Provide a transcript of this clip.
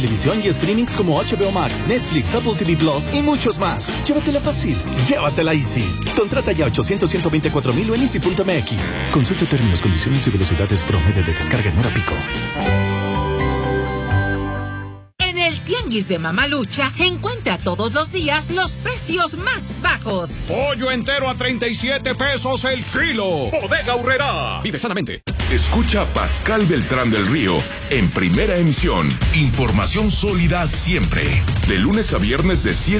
Televisión y streamings como HBO Max, Netflix, Apple TV Plus y muchos más. Llévatela fácil, llévatela easy. Contrata ya 800-124,000 o en easy.mx. Consulta términos, condiciones y velocidades promedio de descarga en hora pico. En el Tianguis de Mamalucha, encuentra todos los días los precios más bajos. Pollo entero a 37 pesos el kilo. Bodega Aurrerá. Vive sanamente. Escucha a Pascal Beltrán del Río en Primera Emisión. Información sólida siempre. De lunes a viernes de 7